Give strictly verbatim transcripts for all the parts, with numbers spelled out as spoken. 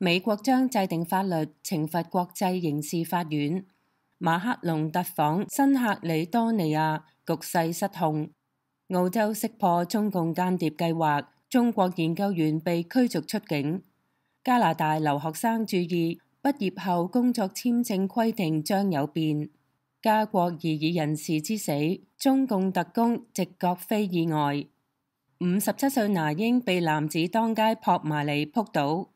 美國將制定法律懲罰國際刑事法院。馬克龍特訪新喀里多尼亞，局勢失控。澳洲識破中共間諜計劃，中國研究員被驅逐出境。加拿大留學生注意，畢業後工作簽證規定將有變。加國異議人士之死，中共特工直覺非意外。五十七歲那英被男子當街撲埋嚟撲倒。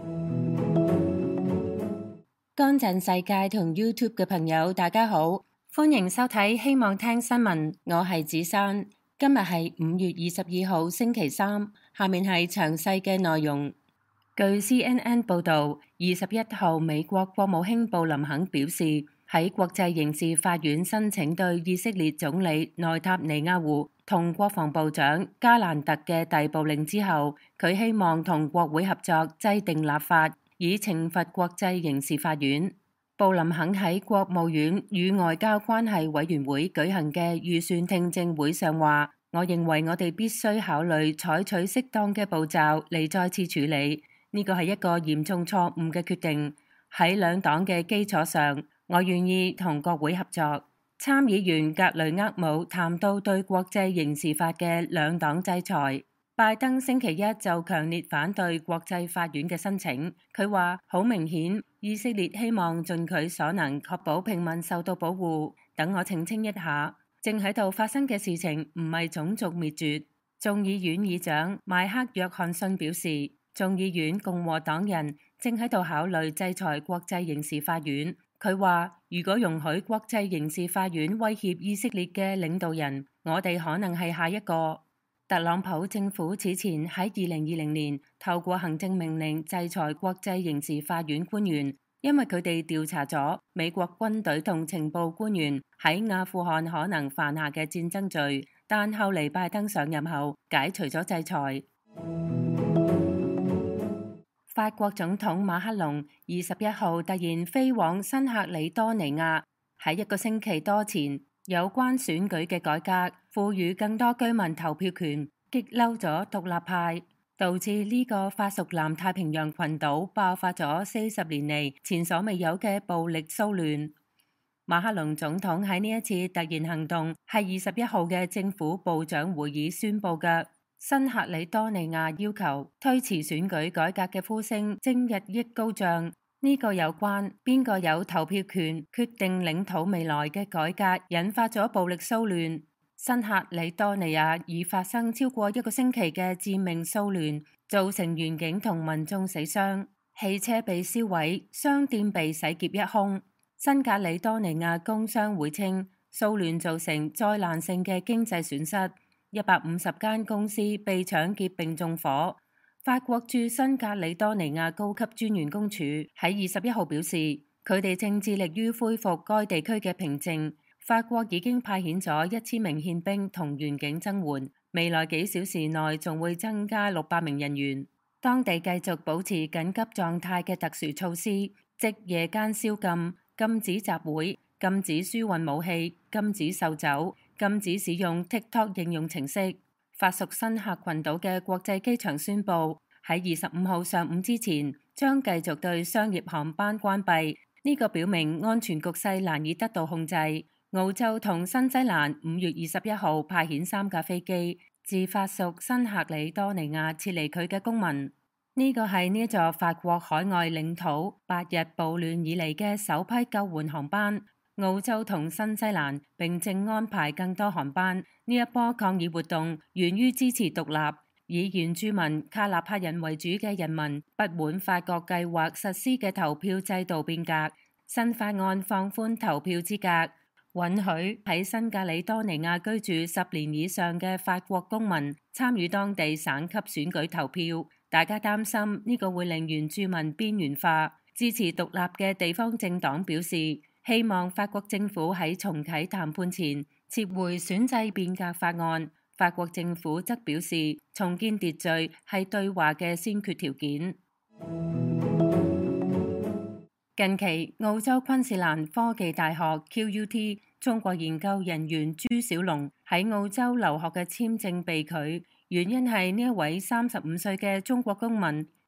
乾淨世界同 YouTube 嘅朋友大家好，歡迎收睇希望聽新聞，我係子珊。今日係五月二十二號星期三，下面係詳細嘅內容。據 C N N 報道，二十一號美國國務卿布林肯表示，喺國際刑事法院申請對以色列總理內塔尼亞胡同國防部長加蘭特嘅逮捕令之後，佢希望同國會合作制定立法，以懲罰國際刑事法院。布林肯喺國務院與外交關係委員會舉行嘅預算聽證會上話，我認為我哋必須考慮採取適當嘅步驟嚟再次處理，呢個係一個嚴重錯誤嘅決定。喺兩黨嘅基礎上，我願意同國會合作。參議員格雷厄姆談到對國際刑事法嘅兩黨制裁。拜登星期一就強烈反對國際法院嘅申請。佢話好明顯，以色列希望盡佢所能確保平民受到保護。等我澄清一下，正喺度發生嘅事情唔係種族滅絕。眾議院議長邁克約翰遜表示，眾議院共和黨人正喺度考慮制裁國際刑事法院。佢話如果容許國際刑事法院威脅以色列嘅領導人，我哋可能係下一個。特朗普政府此前喺二零二零年透過行政命令制裁國際刑事法院官員，因為佢哋調查咗美國軍隊同情報官員喺阿富汗可能犯下嘅戰爭罪，但後嚟拜登上任後解除咗制裁。法國總統馬克龍二十一號突然飛往新喀里多尼亞，喺一個星期多前，有關選舉嘅改革，賦予更多居民投票權，激嬲咗獨立派，導致呢個法屬南太平洋群島爆發咗四十年嚟前所未有嘅暴力騷亂。馬克龍總統喺呢一次突然行動係二十一號嘅政府部長會議宣佈嘅。新喀里多尼亞要求推遲選舉改革嘅呼聲正日益高漲。呢個有關邊個有投票權決定領土未來嘅改革，引發咗暴力騷亂。新喀里多尼亞已發生超過一個星期嘅致命騷亂，造成員警同民眾死傷，汽車被燒毀，商店被洗劫一空。新喀里多尼亞工商會稱，騷亂造成災難性嘅經濟損失，一百五十間公司被搶劫並縱火。法國駐新喀里多尼亞高級專員公署喺二十一號表示，佢哋正致力於恢復該地區嘅平靜。法國已經派遣咗一千名憲兵同員警增援，未來幾小時內仲會增加六百名人員。當地繼續保持緊急狀態嘅特殊措施，即夜間宵禁、禁止集會、禁止輸運武器、禁止售酒、禁止使用 TikTok 應用程式。法屬新喀群島嘅國際機場宣布，喺二十五號上午之前將繼續對商業航班關閉。呢個表明安全局勢難以得到控制。澳洲同新西蘭五月二十一號派遣三架飛機，自法屬新喀里多尼亞撤離佢嘅公民。呢個係呢一座法國海外領土八日暴亂以嚟嘅首批救援航班。澳洲同新西蘭並正安排更多航班。呢一波抗議活動源於支持獨立、以原住民卡納帕人為主嘅人民不滿法國計劃實施嘅投票制度變革。新法案放寬投票資格，允許喺新喀里多尼亞居住十年以上嘅法國公民參與當地省級選舉投票。大家擔心呢個會令原住民邊緣化。支持獨立嘅地方政黨表示，希望法國政府喺重啟談判前撤回選制變革法案。法國政府則表示，重建秩序係對話嘅先決條件。近期，澳洲昆士蘭科技大學 Q U T 中國研究人員朱小龍喺澳洲留學嘅簽證被拒，原因係呢一位三十五歲嘅中國公民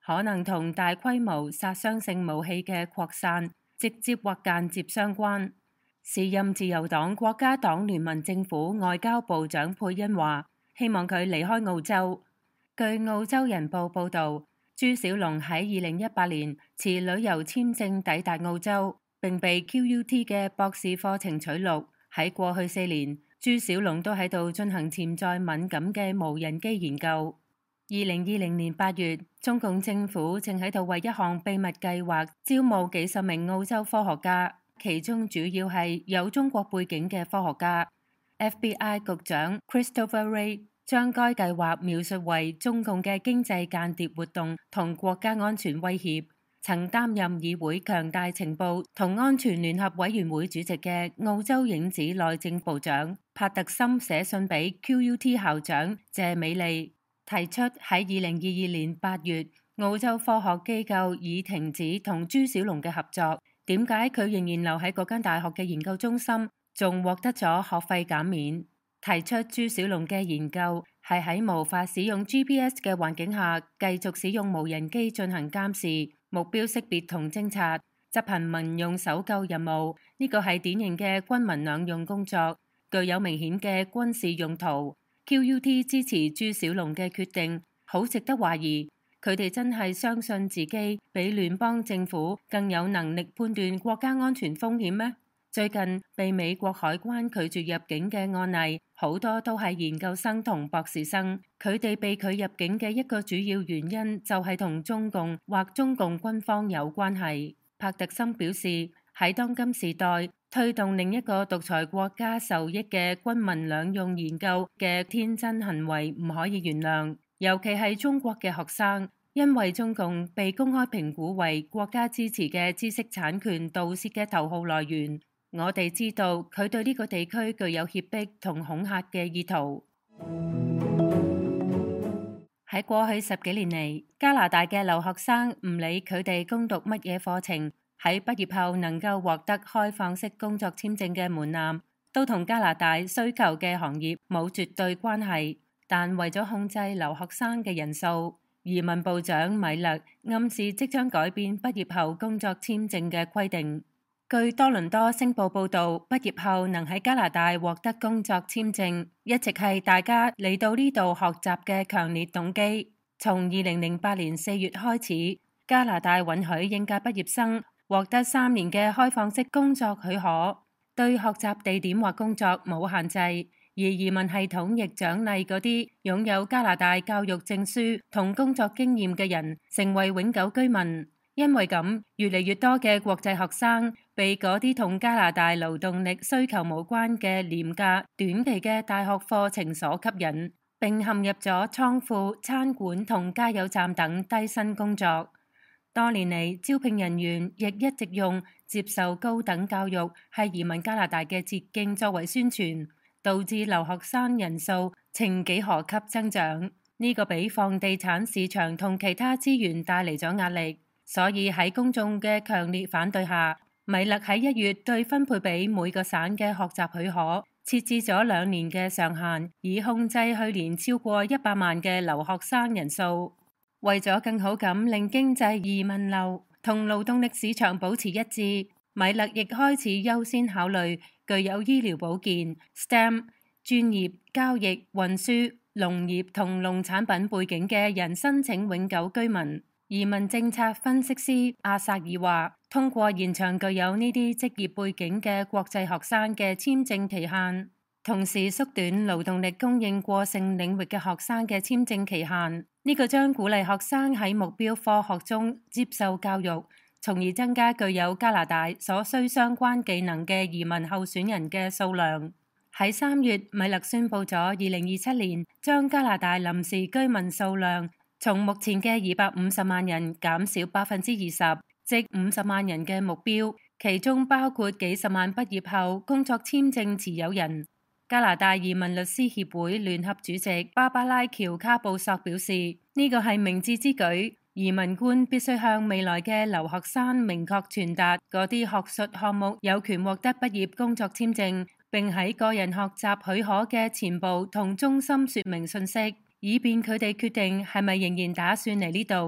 可能同大規模殺傷性武器嘅擴散直接或間接相關。時任自由黨國家黨聯盟政府外交部長佩恩話，希望佢離開澳洲。據澳洲人報報導，朱小龍喺二零一八年持旅遊簽證抵達澳洲，並被 Q U T 嘅博士課程取錄。喺過去四年，朱小龍都喺度進行潛在敏感嘅無人機研究。二零二零年八月，中共政府正喺度為一項秘密計劃招募幾十名澳洲科學家，其中主要係有中國背景嘅科學家。F B I 局長 Christopher Wray 將該計劃描述為中共嘅經濟間諜活動同國家安全威脅。曾擔任議會強大情報同安全聯合委員會主席嘅澳洲影子內政部長帕特森寫信俾 Q U T 校長謝美利，提出喺二零二二年八月澳洲科學機構已停止同朱小龍嘅合作，點解佢仍然留喺嗰間大學嘅研究中心，仲獲得咗學費減免？提出朱小龍嘅研究係喺無法使用 G P S 嘅環境下繼續使用無人機進行監視、目標識別同偵察，執行民用搜救任務。呢個係典型嘅軍民兩用工作，具有明顯嘅軍事用途。Q U T 支持朱小龍嘅決定，好值得懷疑。佢哋真係相信自己比聯邦政府更有能力判斷國家安全風險咩？最近被美國海關拒絕入境嘅案例，好多都係研究生同博士生。佢哋被拒入境嘅一個主要原因就係同中共或中共軍方有關係。帕特森表示，喺當今時代，推動另一個獨裁國家受益嘅軍民兩用研究嘅天真行為唔可以原諒，尤其係中國嘅學生，因為中共被公開評估為國家支持嘅知識產權盜竊嘅頭號來源。我哋知道佢對呢個地區具有脅迫同恐嚇嘅意圖。喺過去十幾年嚟，加拿大嘅留學生唔理佢哋攻讀乜嘢課程，喺畢業後能夠獲得開放式工作簽證嘅門檻，都同加拿大需求嘅行業冇絕對關係。但為咗控制留學生嘅人數，移民部長米勒暗示即將改變畢業後工作簽證嘅規定。據多倫多星報報導，畢業後能喺加拿大獲得工作簽證，一直係大家嚟到呢度學習嘅強烈動機。從二零零八年四月開始，加拿大允許應屆畢業生獲得三年嘅開放式工作許可，對學習地點或工作冇限制，而移民系統亦獎勵嗰啲擁有加拿大教育證書同工作經驗嘅人成為永久居民。因為咁，越嚟越多嘅國際學生被嗰啲同加拿大勞動力需求無關嘅廉價短期嘅大學課程所吸引，並陷入咗倉庫、餐館同加油站等低薪工作。多年嚟，招聘人員亦一直用接受高等教育係移民加拿大嘅捷徑作為宣傳，導致留學生人數呈幾何級增長。呢個俾房地產市場同其他資源帶嚟咗壓力。所以喺公眾嘅強烈反對下，米勒喺一月對分配俾每個省嘅學習許可設置咗兩年嘅上限，以控制去年超過一百萬嘅留學生人數。為咗更好咁令經濟移民流同勞動力市場保持一致，米勒亦開始優先考慮具有醫療保健、S T E M、專業、交易、運輸、農業同農產品背景嘅人申請永久居民。移民政策分析師阿薩爾話，通過延長具有呢啲職業背景嘅國際學生嘅簽證期限，同時縮短勞動力供應過剩領域嘅學生嘅簽證期限，呢個將鼓勵學生喺目標科學中接受教育，從而增加具有加拿大所需相關技能嘅移民候選人嘅數量。喺三月，米勒宣布咗二零二七年將加拿大臨時居民數量從目前嘅二百五十萬人減少百分之二十，即五十萬人嘅目標，其中包括幾十萬畢業後工作簽證持有人。加拿大移民律師協會聯合主席芭芭拉喬卡布索表示，呢個係明智之舉，移民官必須向未來嘅留學生明確傳達嗰啲學術項目有權獲得畢業工作簽證，並喺個人學習許可嘅前部同中心說明信息，以便佢哋決定係咪仍然打算嚟呢度。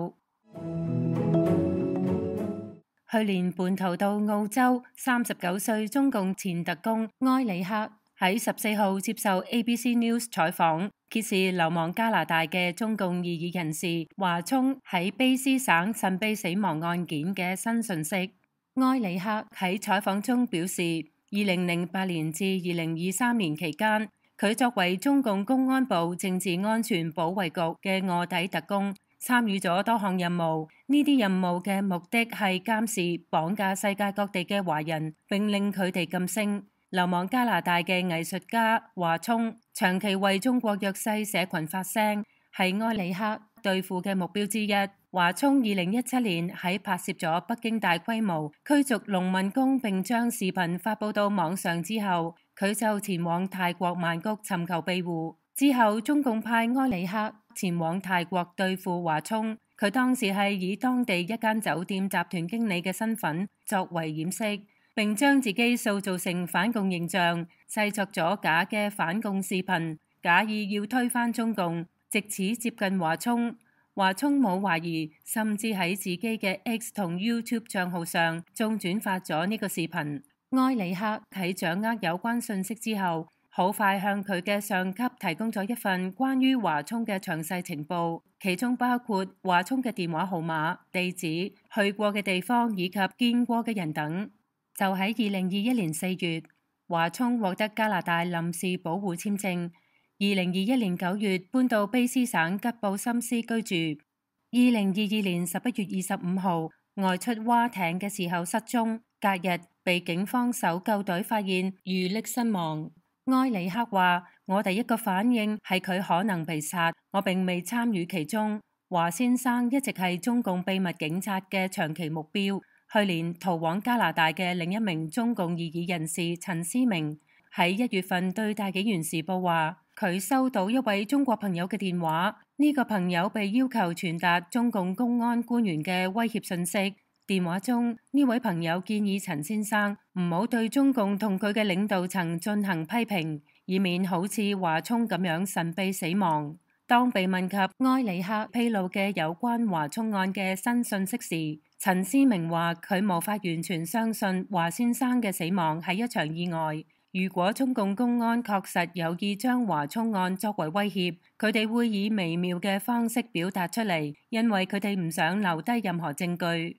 去年叛逃到澳洲，三十九歲中共前特工埃里克喺十四號接受 A B C News 採訪，揭示流亡加拿大嘅中共異議人士華聰喺卑詩省神秘死亡案件嘅新訊息。埃里克喺採訪中表示，二零零八年至二零二三年期間，佢作為中共公安部政治安全保衛局嘅臥底特工，參與咗多項任務。呢啲任務嘅目的係監視、綁架世界各地嘅華人，並令佢哋噤聲。流亡加拿大嘅藝術家華聰長期為中國弱勢社群發聲，係埃里克對付嘅目標之一。華聰二零一七年喺拍攝咗北京大規模驅逐農民工並將視頻發佈到網上之後，佢就前往泰國曼谷尋求庇護。之後中共派埃里克前往泰國對付華聰，佢當時係以當地一間酒店集團經理嘅身份作為掩飾，並將自己塑造成反共形象，製作咗假嘅反共視頻，假意要推翻中共，藉此接近華聰。華聰冇懷疑，甚至喺自己嘅 X 同 YouTube 賬號上仲轉發咗呢個視頻。埃里克喺掌握有關信息之後，好快向佢嘅上級提供咗一份關於華聰嘅詳細情報，其中包括華聰嘅電話號碼、地址、去過嘅地方以及見過嘅人等。就喺二零二一年四月，華聰獲得加拿大臨時保護簽證。二零二一年九月搬到卑詩省吉布森斯居住。二零二二年十一月二十五號外出划艇嘅時候失蹤，隔日被警方搜救隊發現遇溺身亡。埃里克話：我第一個反應係佢可能被殺，我並未參與其中。華先生一直係中共秘密警察嘅長期目標。去年逃往加拿大嘅另一名中共異議人士陳思明喺一月份對大紀元時報話，佢收到一位中國朋友嘅電話，呢個朋友被要求傳達中共公安官員嘅威脅信息。電話中，呢位朋友建議陳先生唔好對中共同佢嘅領導層進行批評，以免好似華聰咁樣神秘死亡。當被問及埃里克披露嘅有關華聰案嘅新信息時，陳思明話佢無法完全相信華先生嘅死亡係一場意外。如果中共公安確實有意將華聰案作為威脅，佢哋會以微妙嘅方式表達出嚟，因為佢哋唔想留低任何證據。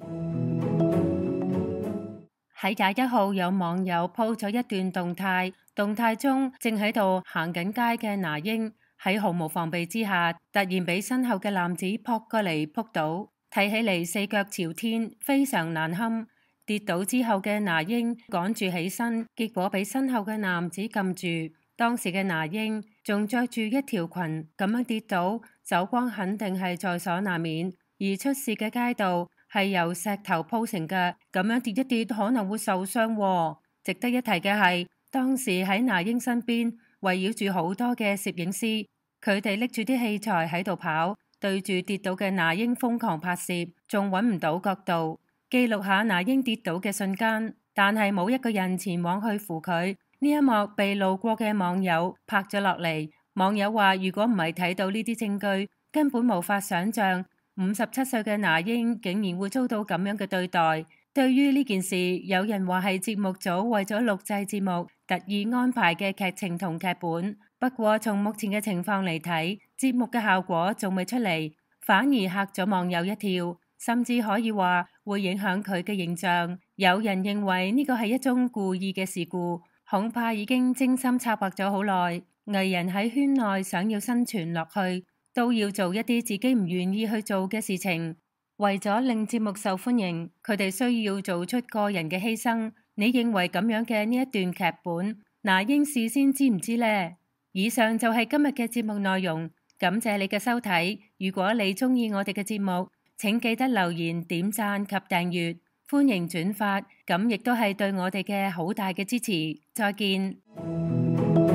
喺廿一號，有網友 po 咗一段動態，動態中正喺度行緊街嘅那英喺毫無防備之下，突然俾身後嘅男子撲過嚟撲倒，睇起嚟四腳朝天，非常難堪。跌倒之後嘅那英趕住起身，結果俾身後嘅男子撳住。當時嘅那英仲着住一條裙，咁樣跌倒，走光肯定係在所難免。而出事嘅街道係由石頭鋪成嘅，咁樣跌一跌可能會受傷喎。值得一提嘅係，當時喺那英身邊圍繞住好多嘅攝影師，佢哋拎住啲器材喺度跑，對住跌倒嘅那英瘋狂拍攝，仲揾唔到角度，記錄下那英跌倒嘅瞬間，但係冇一個人前往去扶佢。呢一幕被路過嘅網友拍咗落嚟。網友話：如果唔係睇到呢啲證據，根本無法想象五十七歲嘅那英竟然會遭到咁樣嘅對待。對於呢件事，有人話係節目組為咗錄製節目特意安排嘅劇情同劇本。不過從目前嘅情況嚟睇，節目嘅效果仲未出嚟，反而嚇咗網友一跳。甚至可以話會影響佢嘅形象。有人認為呢個係一宗故意嘅事故，恐怕已經精心策劃咗好耐。藝人喺圈內想要生存落去，都要做一啲自己唔願意去做嘅事情。為咗令節目受歡迎，佢哋需要做出個人嘅犧牲。你認為咁樣嘅呢一段劇本，那英事先知唔知呢？以上就係今日嘅節目內容，感謝你嘅收睇。如果你中意我哋嘅節目，請記得留言、點讚及訂閱，歡迎轉發，咁亦都係對我哋嘅好大嘅支持。再見。